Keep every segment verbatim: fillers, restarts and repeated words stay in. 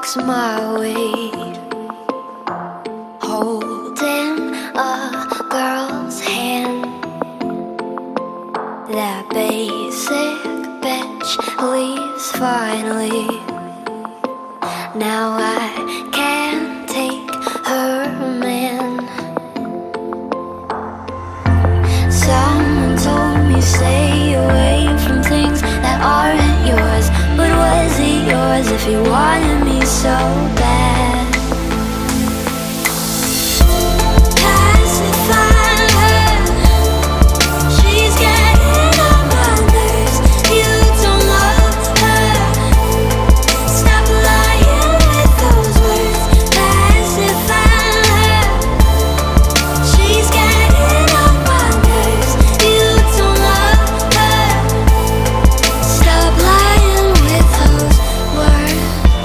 walks my way, holding a girl's hand. That basic bitch leaves finally. Now I can't take her man. Someone told me stay away from things that aren't yours, but was it yours if you wanted me so bad? Pacify her, she's getting on my nerves. You don't love her, stop lying with those words. Pacify her, she's getting on my nerves. You don't love her, stop lying with those words.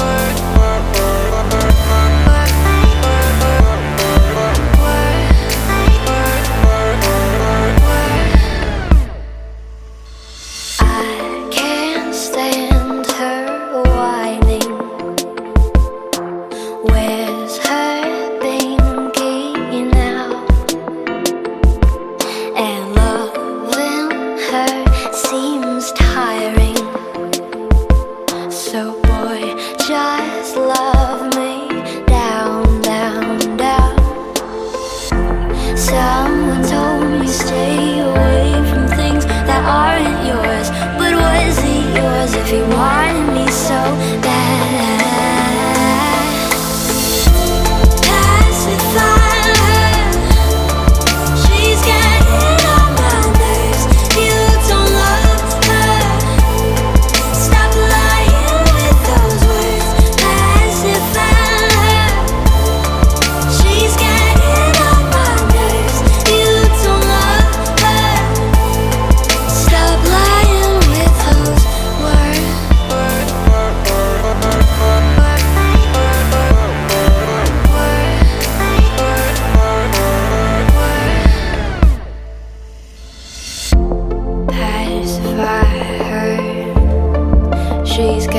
I can't stand her whining. Where's her binky now? And loving her seems tiring. So boy, just love me down, down, down. Someone told me stay away from things that aren't yours, but was it yours if you wanted me so bad? Pacify her, she's getting on my nerves. You don't love her, stop lying with those words. Pacify her, she's getting on my nerves. You don't love her, stop lying with those words. Pacify her, she's